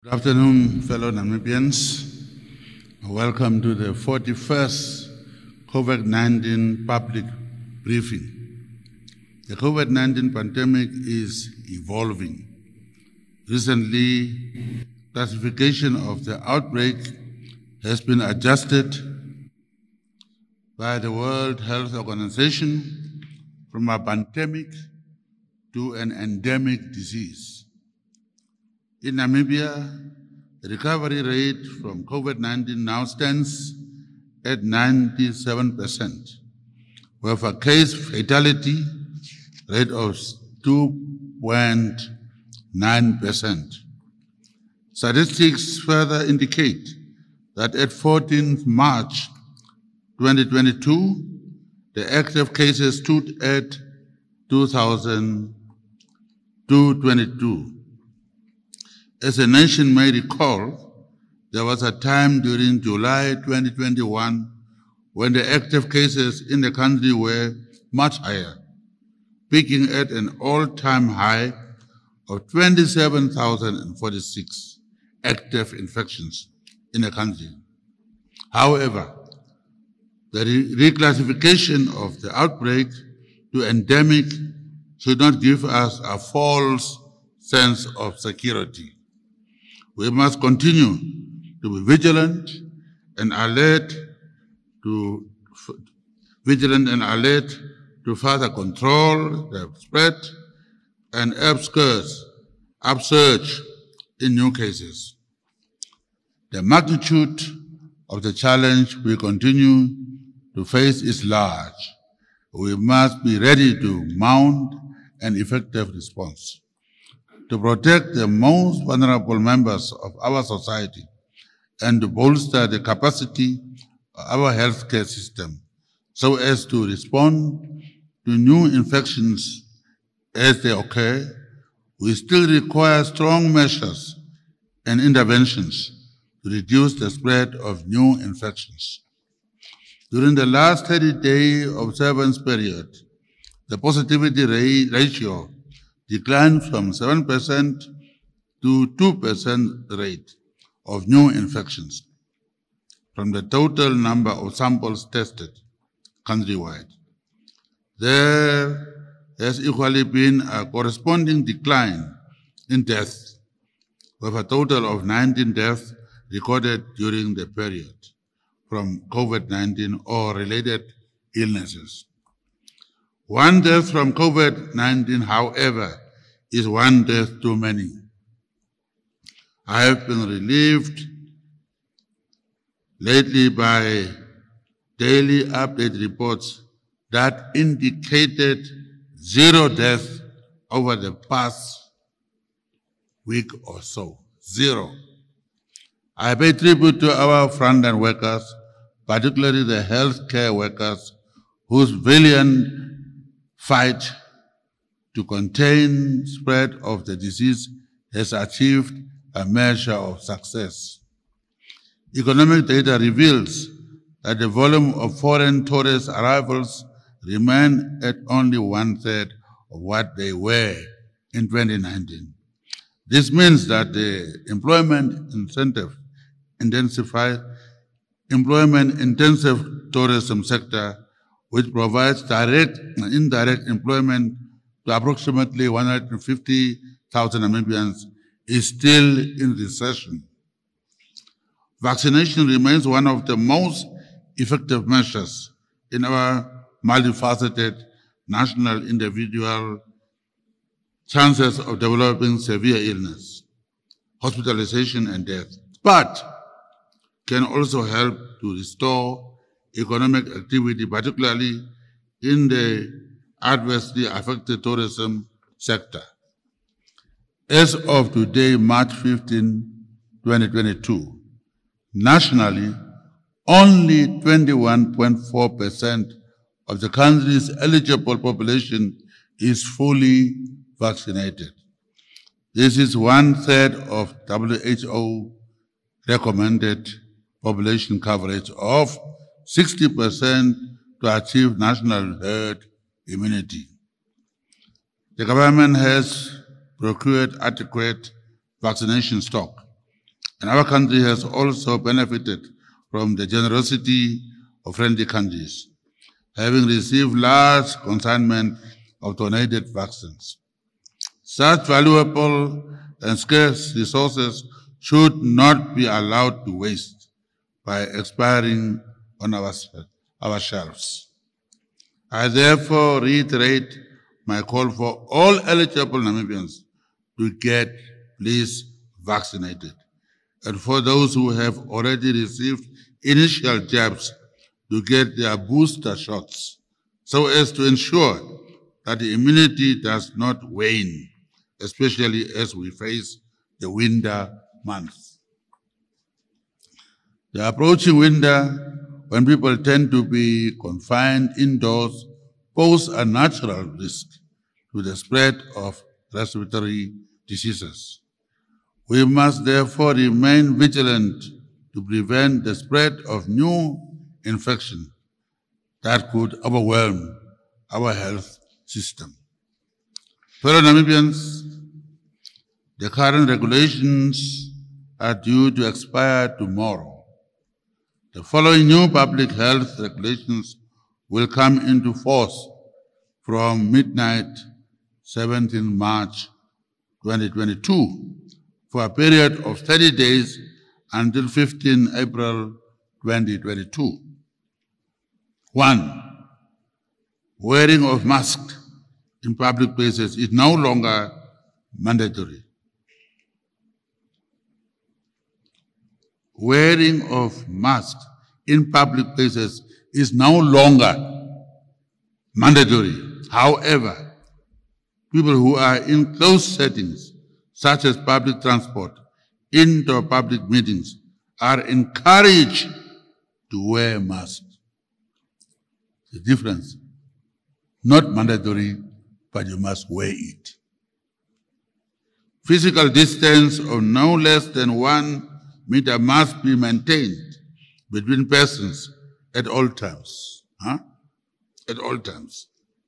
Good afternoon, fellow Namibians. Welcome to the 41st COVID-19 public briefing. The COVID-19 pandemic is evolving. Recently, classification of the outbreak has been adjusted by the World Health Organization from a pandemic to an endemic disease. In Namibia, the recovery rate from COVID-19 now stands at 97%. We have a case fatality rate of 2.9%. Statistics further indicate that at 14th March 2022, the active cases stood at 2,222. As the nation may recall, there was a time during July 2021 when the active cases in the country were much higher, peaking at an all-time high of 27,046 active infections in the country. However, the reclassification of the outbreak to endemic should not give us a false sense of security. We must continue to be vigilant and alert to further control the spread and upsurge in new cases. The magnitude of the challenge we continue to face is large. We must be ready to mount an effective response to protect the most vulnerable members of our society and to bolster the capacity of our healthcare system so as to respond to new infections as they occur. We still require strong measures and interventions to reduce the spread of new infections. During the last 30-day observance period, the positivity ratio declined from 7% to 2% rate of new infections from the total number of samples tested countrywide. There has equally been a corresponding decline in deaths, with a total of 19 deaths recorded during the period from COVID-19 or related illnesses. One death from COVID-19, however, is one death too many. I have been relieved lately by daily update reports that indicated 0 deaths over the past week or so. 0. I pay tribute to our frontline workers, particularly the healthcare workers, whose valiant fight to contain spread of the disease has achieved a measure of success. Economic data reveals that the volume of foreign tourist arrivals remain at only 1/3 of what they were in 2019. This means that the employment-intensive tourism sector, which provides direct and indirect employment to approximately 150,000 Namibians, is still in recession. Vaccination remains one of the most effective measures in our multifaceted national individual chances of developing severe illness, hospitalization, and death, but can also help to restore economic activity, particularly in the adversely affected tourism sector. As of today, March 15, 2022, nationally, only 21.4% of the country's eligible population is fully vaccinated. This is 1/3 of WHO recommended population coverage of 60% to achieve national herd immunity. The government has procured adequate vaccination stock And our country has also benefited from the generosity of friendly countries, having received large consignment of donated vaccines. Such valuable and scarce resources should not be allowed to waste by expiring on our shelves. I therefore reiterate my call for all eligible Namibians to get please vaccinated, and for those who have already received initial jabs to get their booster shots, so as to ensure that the immunity does not wane, especially as we face the winter months. The approaching winter, when people tend to be confined indoors, pose a natural risk to the spread of respiratory diseases. We must therefore remain vigilant to prevent the spread of new infection that could overwhelm our health system. Fellow Namibians, the current regulations are due to expire tomorrow. The following new public health regulations will come into force from midnight 17 March 2022 for a period of 30 days until 15 April 2022. 1. Wearing of masks in public places is no longer mandatory. Wearing of masks in public places is no longer mandatory. However, people who are in closed settings, such as public transport, indoor public meetings, are encouraged to wear masks. The difference, not mandatory, but you must wear it. Physical distance of no less than 1 meter must be maintained between persons at all times. At all times.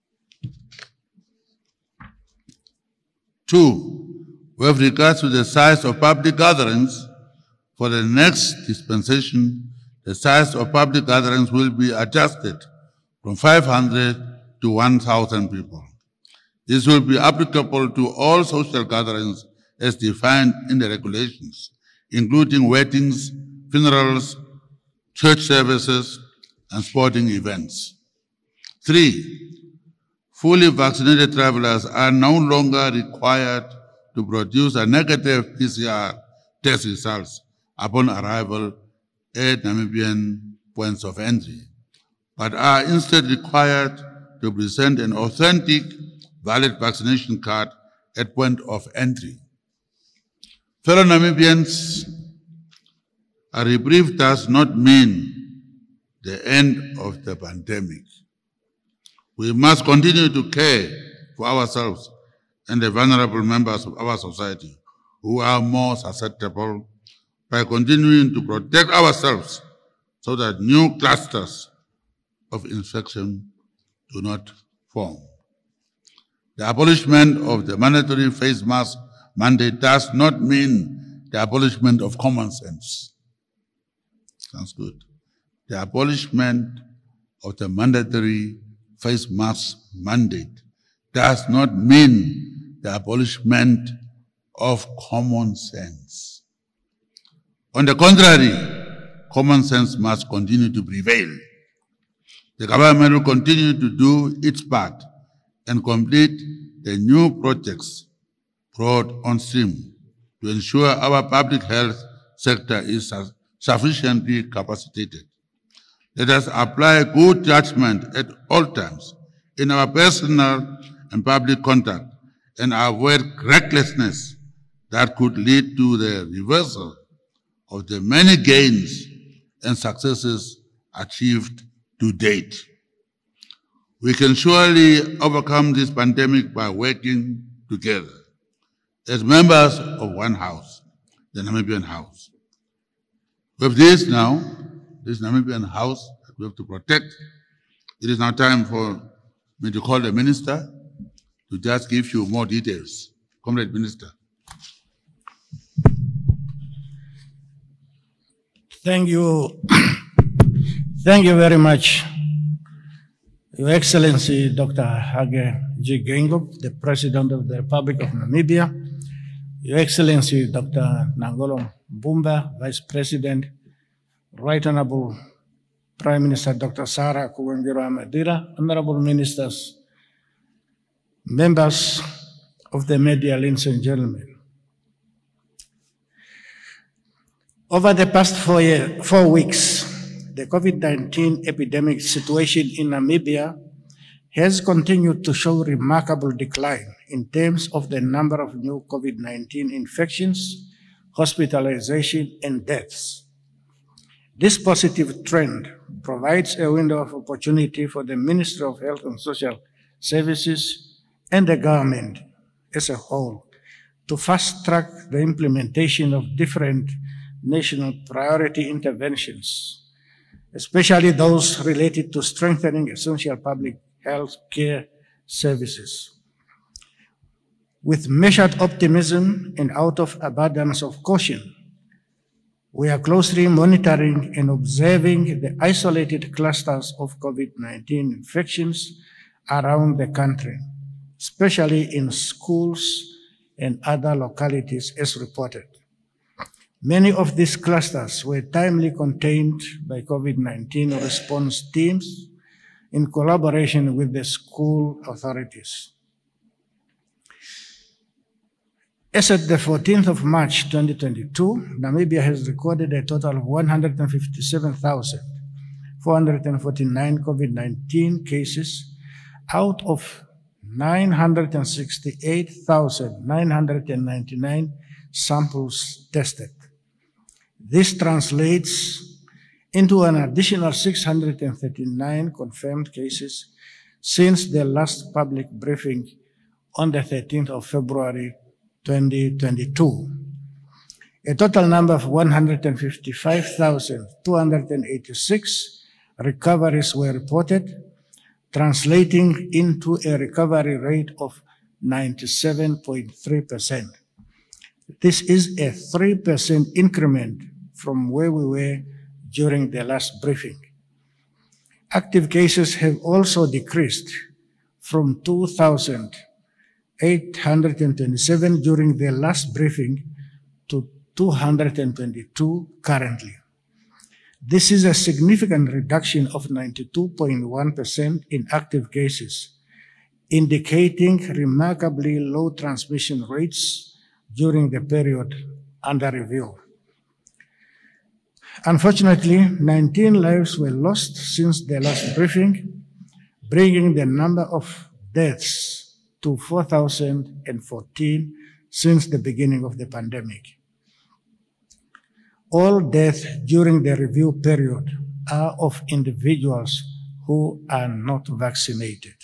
2, with regards to the size of public gatherings, for the next dispensation, the size of public gatherings will be adjusted from 500 to 1,000 people. This will be applicable to all social gatherings as defined in the regulations, including weddings, funerals, church services, and sporting events. 3, fully vaccinated travelers are no longer required to produce a negative PCR test results upon arrival at Namibian points of entry, but are instead required to present an authentic, valid vaccination card at point of entry. Fellow Namibians, a reprieve does not mean the end of the pandemic. We must continue to care for ourselves and the vulnerable members of our society who are more susceptible by continuing to protect ourselves so that new clusters of infection do not form. The abolishment of the mandatory face mask mandate does not mean the abolishment of common sense. Sounds good. The abolishment of the mandatory face mask mandate does not mean the abolishment of common sense. On the contrary, common sense must continue to prevail. The government will continue to do its part and complete the new projects brought on stream to ensure our public health sector is sufficiently capacitated. Let us apply good judgment at all times in our personal and public conduct and avoid recklessness that could lead to the reversal of the many gains and successes achieved to date. We can surely overcome this pandemic by working together as members of one house, the Namibian House. With this now, this Namibian House that we have to protect, it is now time for me to call the Minister to just give you more details. Comrade Minister. Thank you. Thank you very much, Your Excellency Dr. Hage G. Geingob, the President of the Republic of Namibia, Your Excellency Dr. Nangolo Mbumba, Vice President, Right Honorable Prime Minister Dr. Sarah Kuwangiro Amadira, Honorable Ministers, members of the media, ladies and gentlemen. Over the past 4 weeks, the COVID-19 epidemic situation in Namibia has continued to show remarkable decline in terms of the number of new COVID-19 infections, hospitalization, and deaths. This positive trend provides a window of opportunity for the Ministry of Health and Social Services and the government as a whole to fast-track the implementation of different national priority interventions, especially those related to strengthening essential public health care services. With measured optimism and out of abundance of caution, we are closely monitoring and observing the isolated clusters of COVID-19 infections around the country, especially in schools and other localities as reported. Many of these clusters were timely contained by COVID-19 response teams in collaboration with the school authorities. As at the 14th of March 2022, Namibia has recorded a total of 157,449 COVID-19 cases out of 968,999 samples tested. This translates into an additional 639 confirmed cases since the last public briefing on the 13th of February 2022. A total number of 155,286 recoveries were reported, translating into a recovery rate of 97.3%. This is a 3% increment from where we were during the last briefing. Active cases have also decreased from 2,827 during the last briefing to 222 currently. This is a significant reduction of 92.1% in active cases, indicating remarkably low transmission rates during the period under review. Unfortunately, 19 lives were lost since the last briefing, bringing the number of deaths to 4,014 since the beginning of the pandemic. All deaths during the review period are of individuals who are not vaccinated.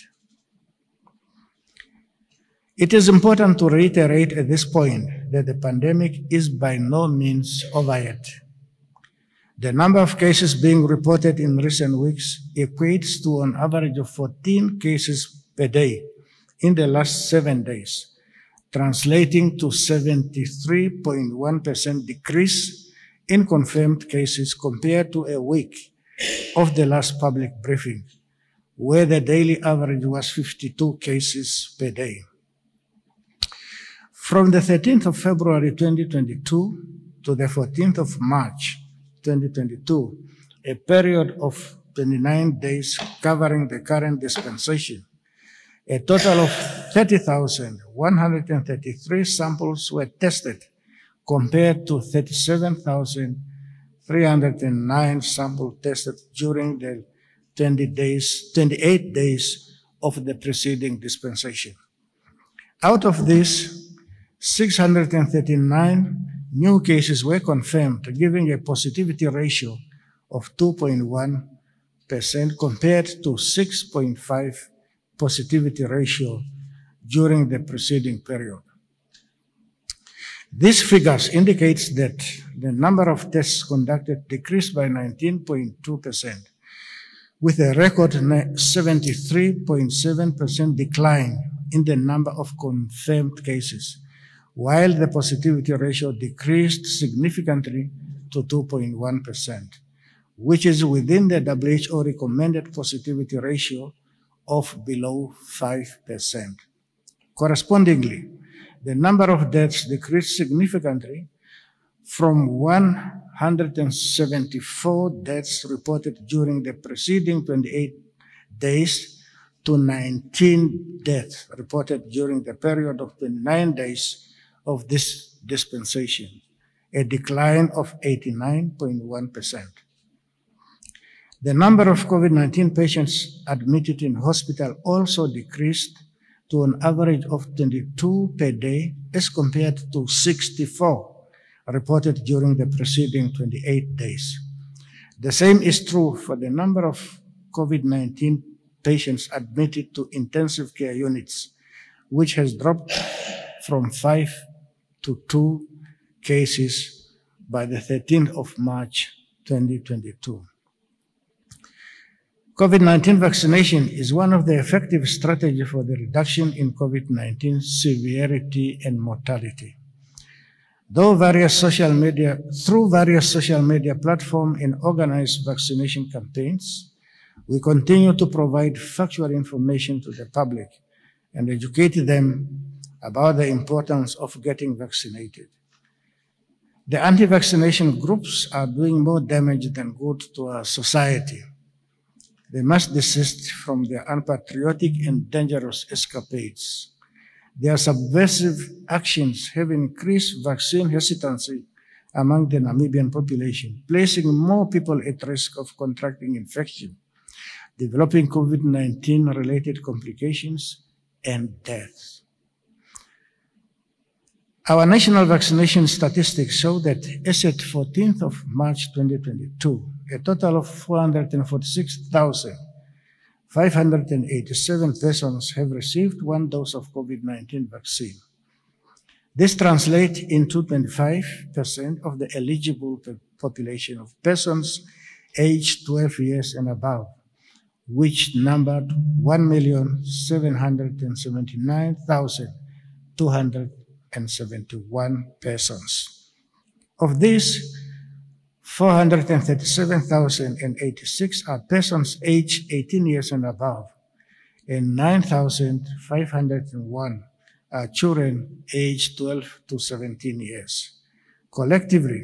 It is important to reiterate at this point that the pandemic is by no means over yet. The number of cases being reported in recent weeks equates to an average of 14 cases per day in the last 7 days, translating to 73.1% decrease in confirmed cases compared to a week of the last public briefing, where the daily average was 52 cases per day. From the 13th of February 2022 to the 14th of March 2022, a period of 29 days covering the current dispensation, a total of 30,133 samples were tested compared to 37,309 samples tested during the 28 days of the preceding dispensation. Out of this, 639 new cases were confirmed, giving a positivity ratio of 2.1% compared to 6.5% positivity ratio during the preceding period. These figures indicates that the number of tests conducted decreased by 19.2%, with a record 73.7% decline in the number of confirmed cases, while the positivity ratio decreased significantly to 2.1%, which is within the WHO recommended positivity ratio of below 5%. Correspondingly, the number of deaths decreased significantly from 174 deaths reported during the preceding 28 days to 19 deaths reported during the period of 29 days of this dispensation, a decline of 89.1%. The number of COVID-19 patients admitted in hospital also decreased to an average of 22 per day as compared to 64 reported during the preceding 28 days. The same is true for the number of COVID-19 patients admitted to intensive care units, which has dropped from 5 to 2 cases by the 13th of March 2022. COVID-19 vaccination is one of the effective strategies for the reduction in COVID-19 severity and mortality. Through various social media platforms and organized vaccination campaigns, we continue to provide factual information to the public and educate them about the importance of getting vaccinated. The anti-vaccination groups are doing more damage than good to our society. They must desist from their unpatriotic and dangerous escapades. Their subversive actions have increased vaccine hesitancy among the Namibian population, placing more people at risk of contracting infection, developing COVID-19 related complications, and deaths. Our national vaccination statistics show that as at 14th of March 2022, a total of 446,587 persons have received one dose of COVID-19 vaccine. This translates into 25% of the eligible population of persons aged 12 years and above, which numbered 1,779,271 persons. Of these, 437,086 are persons aged 18 years and above, and 9,501 are children aged 12 to 17 years. Collectively,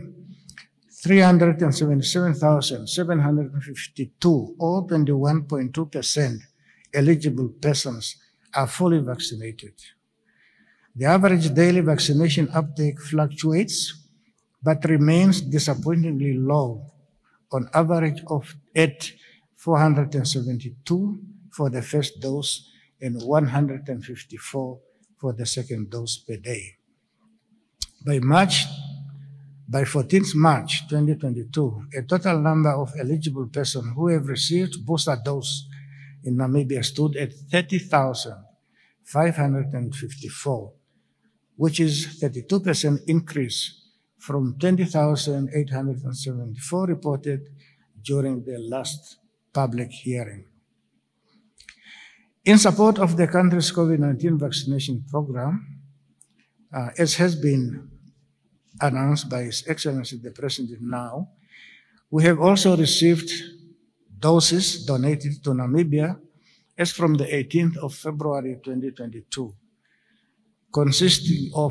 377,752, or 21.2% eligible persons are fully vaccinated. The average daily vaccination uptake fluctuates, but remains disappointingly low, on average at 472 for the first dose and 154 for the second dose per day. By 14th March 2022, a total number of eligible persons who have received booster dose in Namibia stood at 30,554, which is 32% increase from 20,874 reported during the last public hearing. In support of the country's COVID-19 vaccination program, as has been announced by His Excellency the President now, we have also received doses donated to Namibia as from the 18th of February 2022, consisting of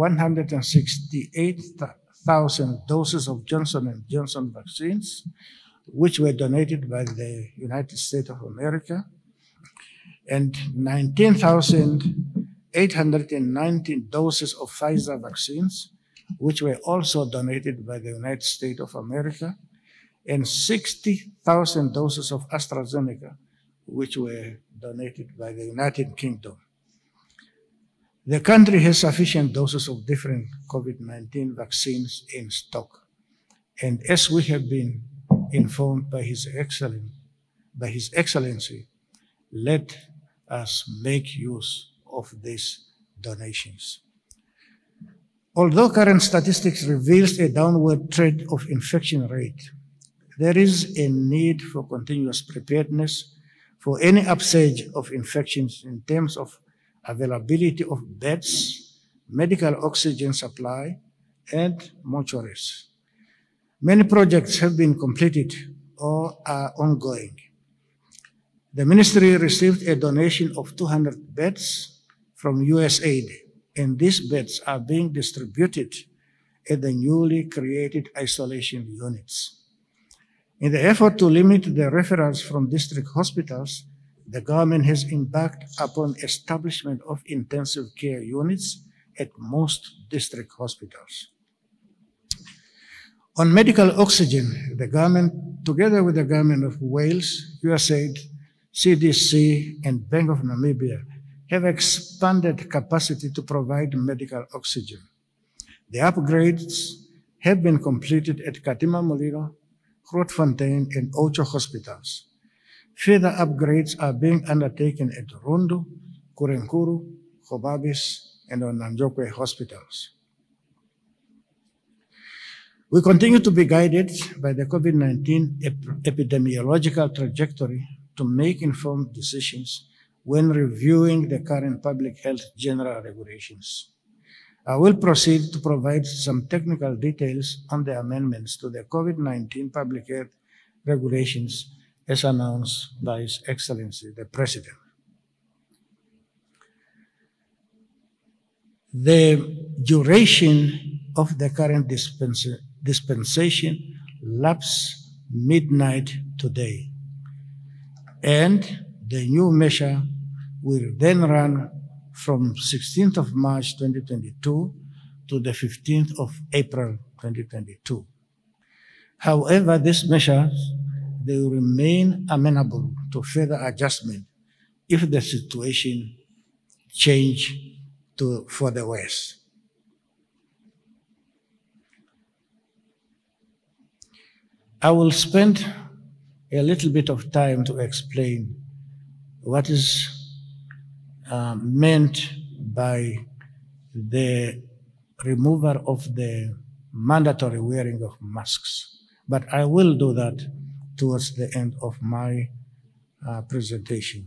168,000 doses of Johnson & Johnson vaccines, which were donated by the United States of America, and 19,819 doses of Pfizer vaccines, which were also donated by the United States of America, and 60,000 doses of AstraZeneca, which were donated by the United Kingdom. The country has sufficient doses of different COVID-19 vaccines in stock, and as we have been informed by His Excellency, let us make use of these donations. Although current statistics reveals a downward trend of infection rate, there is a need for continuous preparedness for any upsurge of infections in terms of availability of beds, medical oxygen supply, and mortuaries. Many projects have been completed or are ongoing. The ministry received a donation of 200 beds from USAID, and these beds are being distributed at the newly created isolation units. In the effort to limit the referrals from district hospitals, the government has embarked upon establishment of intensive care units at most district hospitals. On medical oxygen, the government, together with the government of Wales, USAID, CDC, and Bank of Namibia, have expanded capacity to provide medical oxygen. The upgrades have been completed at Katima Mulilo, Grootfontein, and Ocho hospitals. Further upgrades are being undertaken at Rundu, Kurenkuru, Gobabis, and Onanjokwe hospitals. We continue to be guided by the COVID-19 epidemiological trajectory to make informed decisions when reviewing the current public health general regulations. I will proceed to provide some technical details on the amendments to the COVID-19 public health regulations as announced by His Excellency the President. The duration of the current dispensation lapses midnight today, and the new measure will then run from 16th of March 2022 to the 15th of April 2022. However, these measures, they will remain amenable to further adjustment if the situation change for the worse. I will spend a little bit of time to explain what is meant by the removal of the mandatory wearing of masks. But I will do that towards the end of my presentation.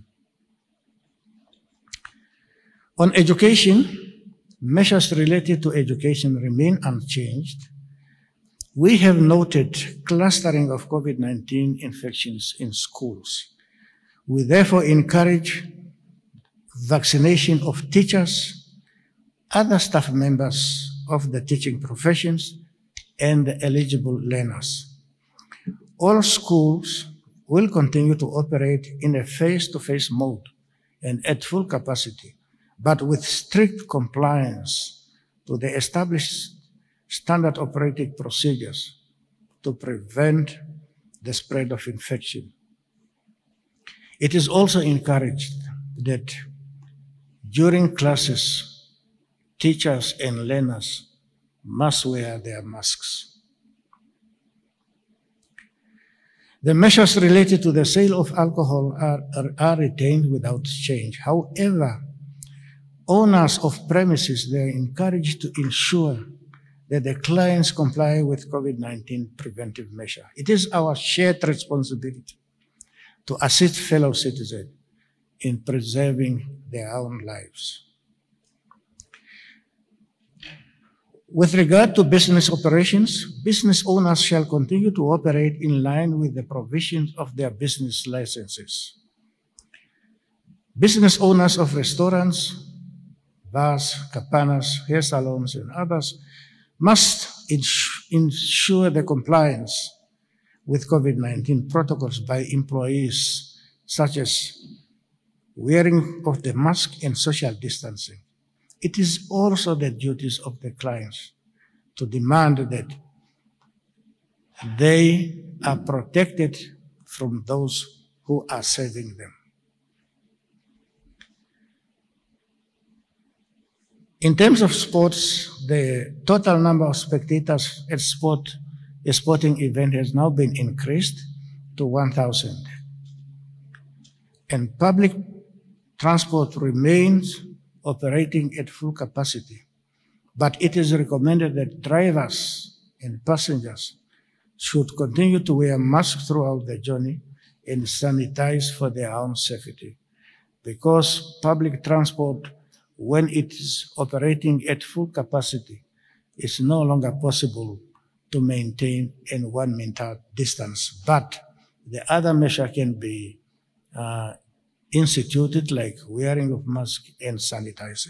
On education, measures related to education remain unchanged. We have noted clustering of COVID-19 infections in schools. We therefore encourage vaccination of teachers, other staff members of the teaching professions, and the eligible learners. All schools will continue to operate in a face-to-face mode and at full capacity, but with strict compliance to the established standard operating procedures to prevent the spread of infection. It is also encouraged that during classes, teachers and learners must wear their masks. The measures related to the sale of alcohol are retained without change. However, owners of premises, they are encouraged to ensure that the clients comply with COVID-19 preventive measure. It is our shared responsibility to assist fellow citizens in preserving their own lives. With regard to business operations, business owners shall continue to operate in line with the provisions of their business licenses. Business owners of restaurants, bars, cabanas, hair salons, and others must ensure the compliance with COVID-19 protocols by employees, such as wearing of the mask and social distancing. It is also the duties of the clients to demand that they are protected from those who are serving them. In terms of sports, the total number of spectators at a sporting event has now been increased to 1,000. And public transport remains operating at full capacity. But it is recommended that drivers and passengers should continue to wear masks throughout the journey and sanitize for their own safety. Because public transport, when it is operating at full capacity, is no longer possible to maintain a 1 meter distance. But the other measure can be instituted, like wearing of mask and sanitizing.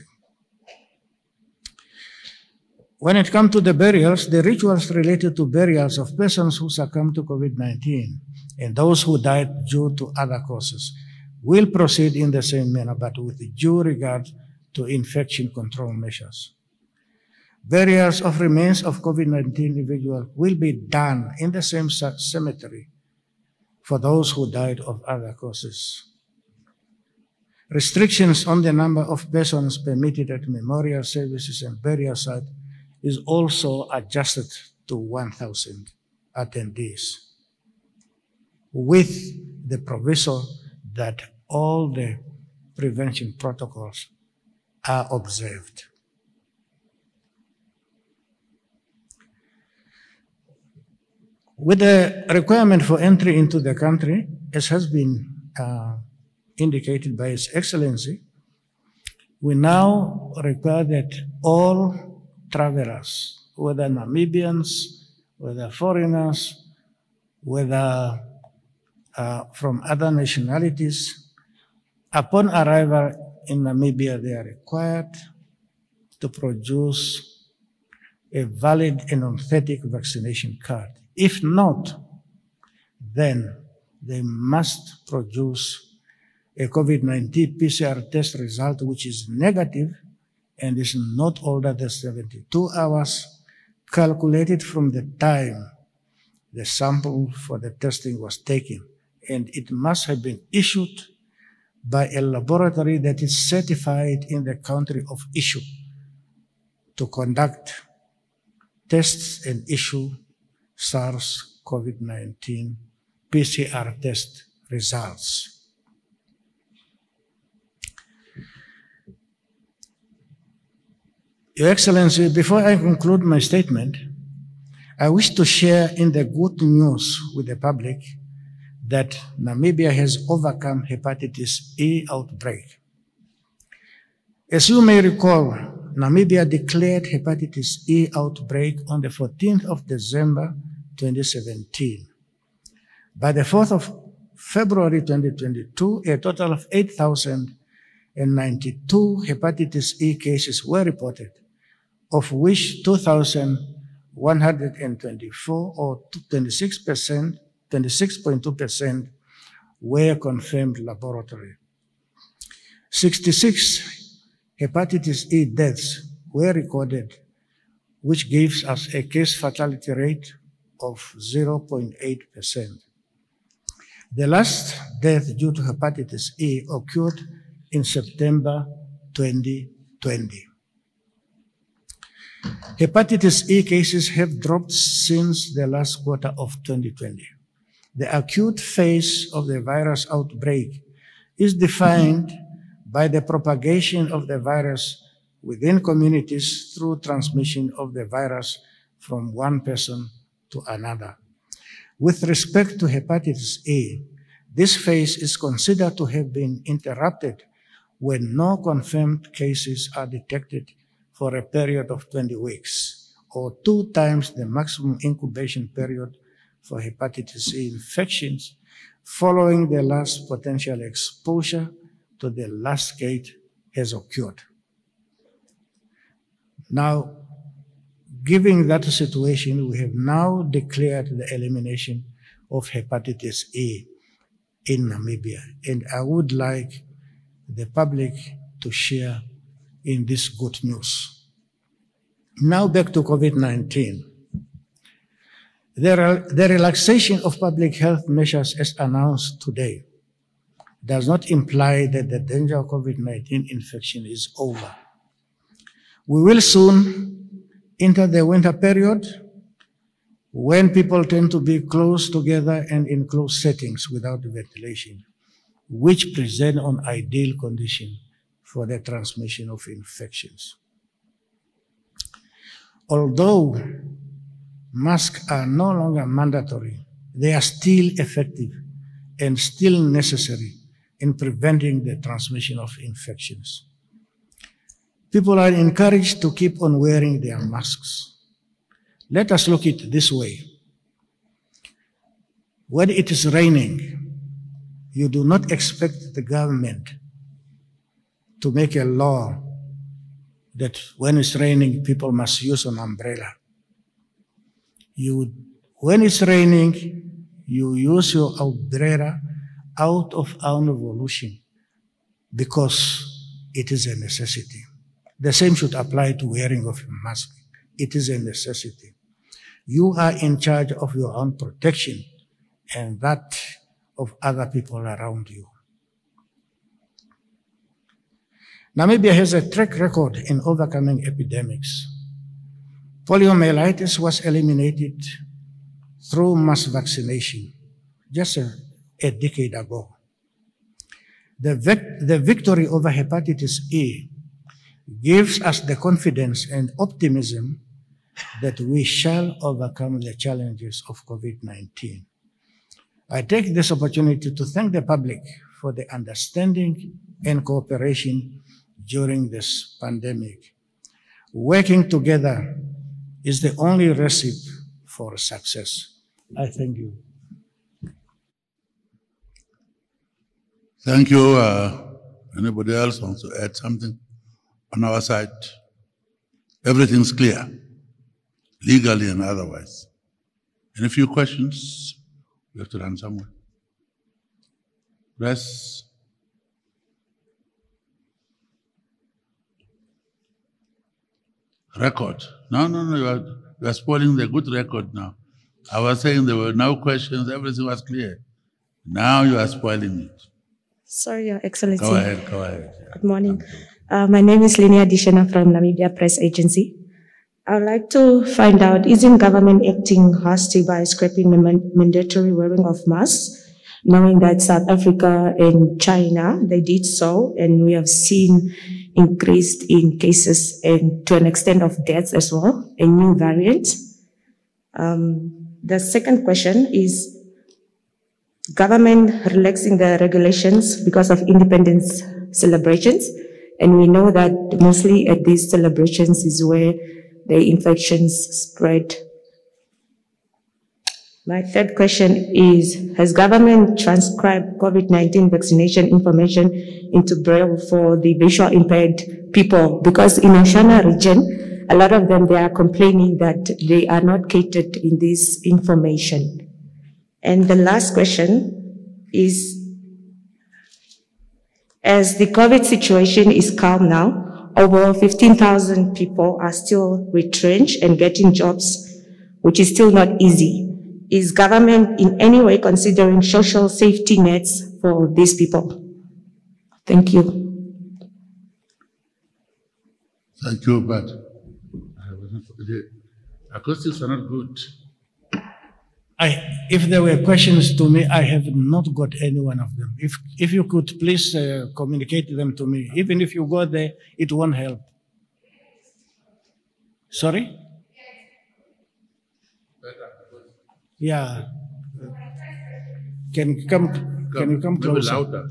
When it comes to the burials, the rituals related to burials of persons who succumbed to COVID-19 and those who died due to other causes will proceed in the same manner, but with due regard to infection control measures. Burials of remains of COVID-19 individuals will be done in the same cemetery for those who died of other causes. Restrictions on the number of persons permitted at memorial services and burial sites is also adjusted to 1,000 attendees, with the proviso that all the prevention protocols are observed. With the requirement for entry into the country, as has been indicated by His Excellency, we now require that all travelers, whether Namibians, whether foreigners, whether from other nationalities, upon arrival in Namibia, they are required to produce a valid and authentic vaccination card. If not, then they must produce a COVID-19 PCR test result which is negative and is not older than 72 hours, calculated from the time the sample for the testing was taken. And it must have been issued by a laboratory that is certified in the country of issue to conduct tests and issue SARS-CoV-19 PCR test results. Your Excellency, before I conclude my statement, I wish to share in the good news with the public that Namibia has overcome hepatitis E outbreak. As you may recall, Namibia declared hepatitis E outbreak on the 14th of December 2017. By the 4th of February 2022, a total of 8,092 hepatitis E cases were reported, of which 2,124 or 26.2% were confirmed laboratory. 66 hepatitis E deaths were recorded, which gives us a case fatality rate of 0.8%. The last death due to hepatitis E occurred in September 2020. Hepatitis E cases have dropped since the last quarter of 2020. The acute phase of the virus outbreak is defined by the propagation of the virus within communities through transmission of the virus from one person to another. With respect to hepatitis A, this phase is considered to have been interrupted when no confirmed cases are detected for a period of 20 weeks, or 2 times the maximum incubation period for hepatitis A infections following the last potential exposure to the last case has occurred. Now, given that situation, we have now declared the elimination of hepatitis A in Namibia, and I would like the public to share in this good news. Now back to COVID-19. The relaxation of public health measures as announced today does not imply that the danger of COVID-19 infection is over. We will soon enter the winter period when people tend to be close together and in close settings without ventilation, which present an ideal condition for the transmission of infections. Although masks are no longer mandatory, they are still effective and still necessary in preventing the transmission of infections. People are encouraged to keep on wearing their masks. Let us look at it this way. When it is raining, you do not expect the government to make a law that when it's raining, people must use an umbrella. When it's raining, you use your umbrella out of our evolution because it is a necessity. The same should apply to wearing of a mask. It is a necessity. You are in charge of your own protection and that of other people around you. Namibia has a track record in overcoming epidemics. Poliomyelitis was eliminated through mass vaccination just a decade ago. The victory over hepatitis E gives us the confidence and optimism that we shall overcome the challenges of COVID-19. I take this opportunity to thank the public for the understanding and cooperation during this pandemic. Working together is the only recipe for success. I thank you. Thank you. Anybody else wants to add something? On our side, everything's clear, legally and otherwise. Any few questions? We have to run somewhere. Press. Record. No, you are spoiling the good record now. I was saying there were no questions, everything was clear. Now you are spoiling it. Sorry, Your Excellency. Go ahead. Good morning. My name is Linia Dishena from Namibia Press Agency. I would like to find out, isn't government acting hastily by scrapping the mandatory wearing of masks, knowing that South Africa and China, they did so, and we have seen increased in cases and to an extent of deaths as well, a new variant. The second question is, government relaxing the regulations because of independence celebrations, and we know that mostly at these celebrations is where the infections spread. My third question is, has government transcribed COVID-19 vaccination information into Braille for the visual impaired people? Because in Oshana region, a lot of them, they are complaining that they are not catered in this information. And the last question is, as the COVID situation is calm now, over 15,000 people are still retrenched and getting jobs, which is still not easy. Is government in any way considering social safety nets for these people? Thank you. Thank you, but the acoustics are not good. If there were questions to me, I have not got any one of them. If you could please communicate them to me. Even if you go there, it won't help. Sorry? Yeah. Can you come maybe closer? Louder.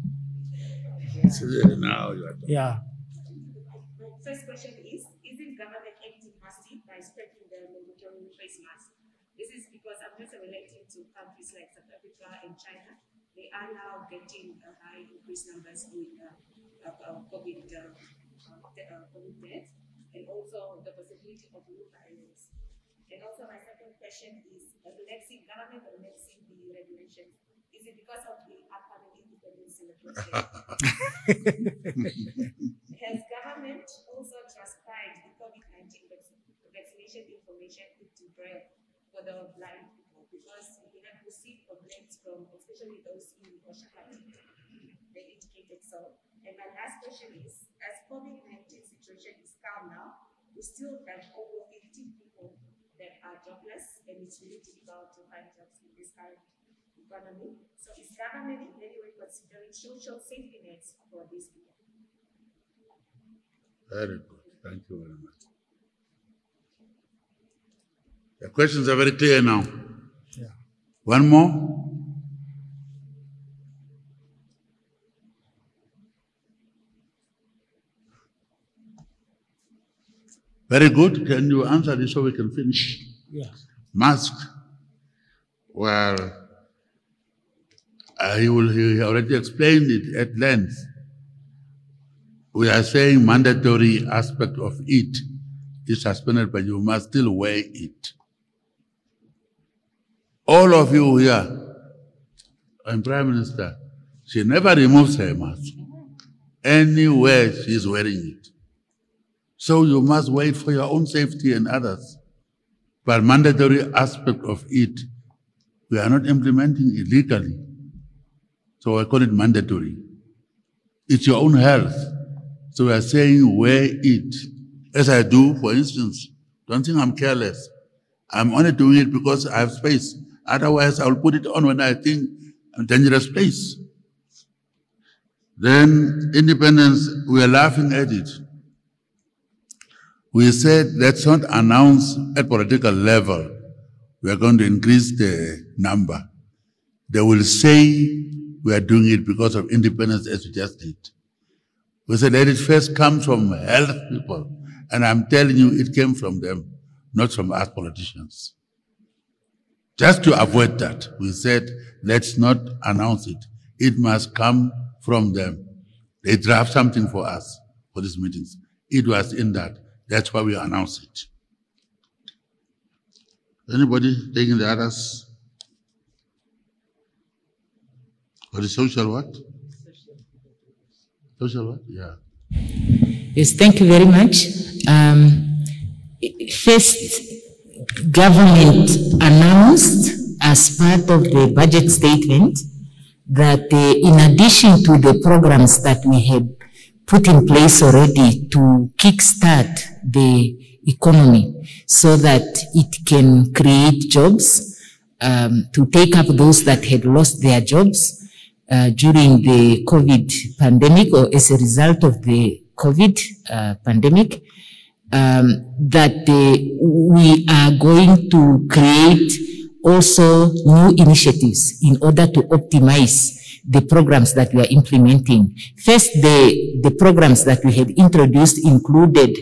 Now you are talking. Yeah. First question is, isn't government acting hastily by spreading the mandatory face mask? This is because I'm just relating to countries like South Africa and China. They are now getting high increased numbers with COVID deaths, and also the possibility of new variants. And also my second question is, government relaxing the regulations. Is it because of the upcoming independence celebration? Has government also transcribed the COVID-19 vaccination information into Braille for the blind people? Because we have received complaints from especially those in Oshaka. They indicated so. And my last question is, as COVID-19 situation is calm now, we still have over 15 people that are jobless, and it's really difficult to find jobs in this current economy. So is government in any way considering social safety nets for these people? Very good. Thank you very much. The questions are very clear now. Yeah. One more? Very good. Can you answer this so we can finish? Yes. Mask. Well, he already explained it at length. We are saying mandatory aspect of it is suspended, but you must still wear it. All of you here, and Prime Minister, she never removes her mask. Anywhere she is wearing it. So you must wait for your own safety and others. But mandatory aspect of it, we are not implementing it legally. So I call it mandatory. It's your own health. So we are saying wear it. As I do, for instance. Don't think I'm careless. I'm only doing it because I have space. Otherwise, I'll put it on when I think I'm in a dangerous place. Then independence, we are laughing at it. We said, let's not announce at political level we are going to increase the number. They will say we are doing it because of independence, as we just did. We said, let it first come from health people. And I'm telling you, it came from them, not from us politicians. Just to avoid that, we said, let's not announce it. It must come from them. They draft something for us for these meetings. It was in that. That's why we announced it. Anybody taking the others? For the social what? Social what? Yeah. Yes, thank you very much. First, government announced as part of the budget statement that in addition to the programs that we had put in place already to kickstart the economy so that it can create jobs, to take up those that had lost their jobs during the COVID pandemic or as a result of the COVID pandemic, that we are going to create also new initiatives in order to optimize the programs that we are implementing. First, the programs that we had introduced included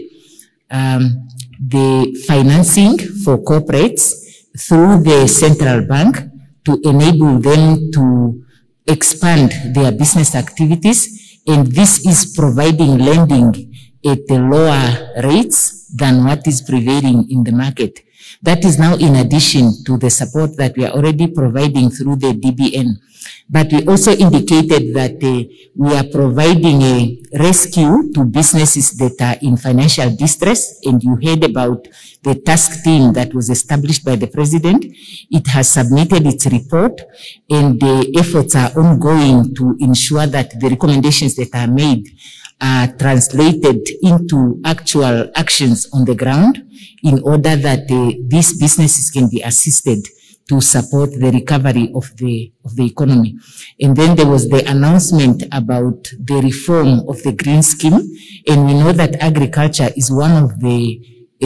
the financing for corporates through the central bank to enable them to expand their business activities, and this is providing lending at the lower rates than what is prevailing in the market. That is now in addition to the support that we are already providing through the DBN. But we also indicated that we are providing a rescue to businesses that are in financial distress, and you heard about the task team that was established by the president. It has submitted its report, and the efforts are ongoing to ensure that the recommendations that are made are translated into actual actions on the ground in order that these businesses can be assisted to support the recovery of the economy. And then there was the announcement about the reform of the green scheme. And we know that agriculture is one of the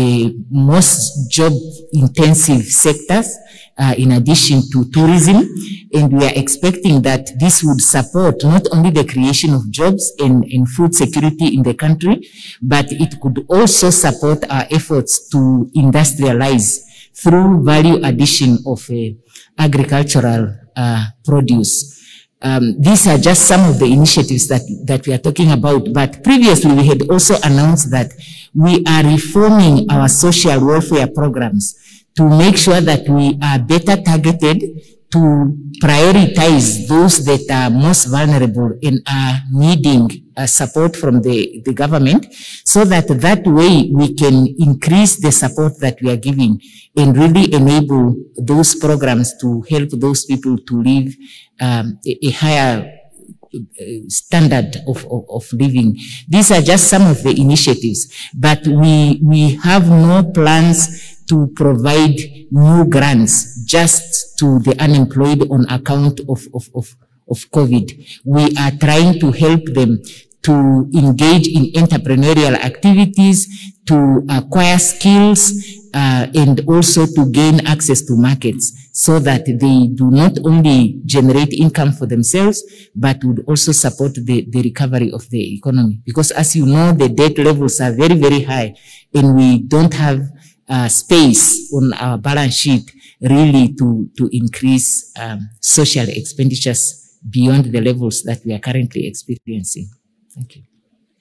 most job-intensive sectors, in addition to tourism. And we are expecting that this would support not only the creation of jobs and food security in the country, but it could also support our efforts to industrialize through value addition of agricultural produce. These are just some of the initiatives that we are talking about. But previously, we had also announced that we are reforming our social welfare programs to make sure that we are better targeted to prioritize those that are most vulnerable and are needing support from the government, so that way we can increase the support that we are giving and really enable those programs to help those people to live a higher standard of living. These are just some of the initiatives, but we have no plans to provide new grants just to the unemployed on account of COVID. We are trying to help them to engage in entrepreneurial activities, to acquire skills, and also to gain access to markets so that they do not only generate income for themselves, but would also support the recovery of the economy. Because as you know, the debt levels are very, very high, and we don't have space on our balance sheet really to increase social expenditures beyond the levels that we are currently experiencing. Thank you.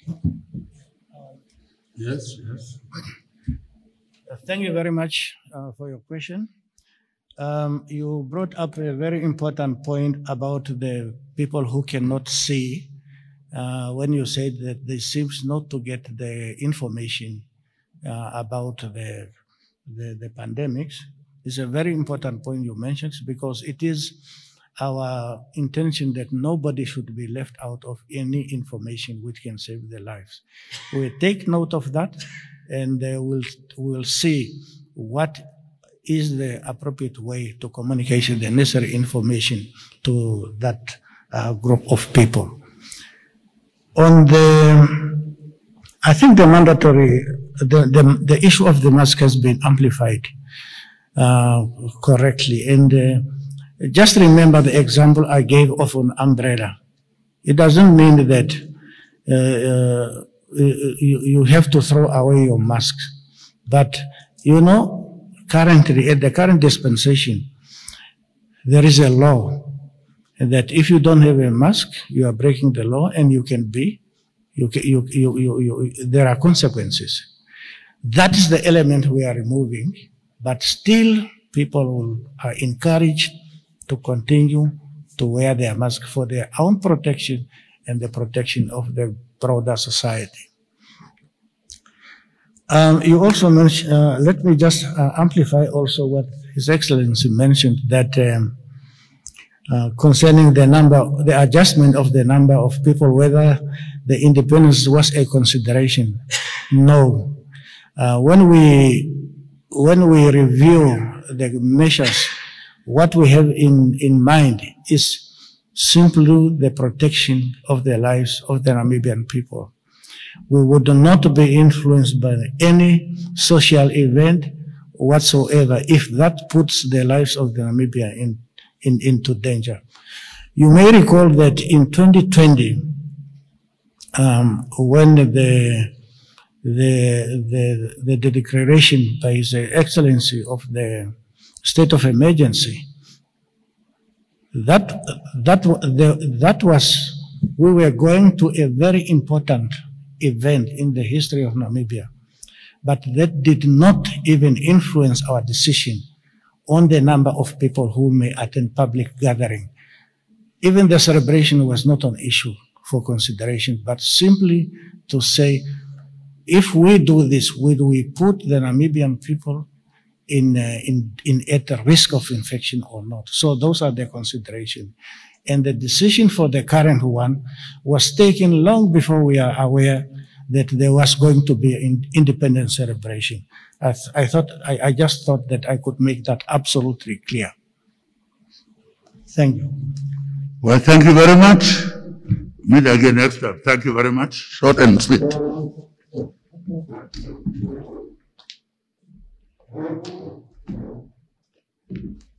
Yes, yes. Thank you very much for your question. You brought up a very important point about the people who cannot see when you said that they seem not to get the information about the pandemics. It's a very important point you mentioned because it is our intention that nobody should be left out of any information which can save their lives. We take note of that, and we'll see what is the appropriate way to communicate the necessary information to that group of people. On I think the mandatory, the issue of the mask has been amplified correctly. And just remember the example I gave of an umbrella. It doesn't mean that you have to throw away your mask. But, you know, currently, at the current dispensation, there is a law that if you don't have a mask, you are breaking the law, and you can be, there are consequences. That is the element we are removing, but still people are encouraged to continue to wear their mask for their own protection and the protection of the broader society. You also mentioned, let me just amplify also what His Excellency mentioned, that concerning the adjustment of the number of people, whether the independence was a consideration. No. When we review the measures, what we have in mind is simply the protection of the lives of the Namibian people. We would not be influenced by any social event whatsoever if that puts the lives of the Namibian into danger. You may recall that in 2020, when the declaration by His Excellency of the state of emergency, that was, we were going to a very important event in the history of Namibia, but that did not even influence our decision on the number of people who may attend public gathering. Even the celebration was not an issue for consideration, but simply to say, if we do this, would we put the Namibian people at the risk of infection or not? So those are the considerations. And the decision for the current one was taken long before we are aware that there was going to be an independence celebration. I just thought that I could make that absolutely clear. Thank you. Well, thank you very much. Meet again next time. Thank you very much. Short and sweet.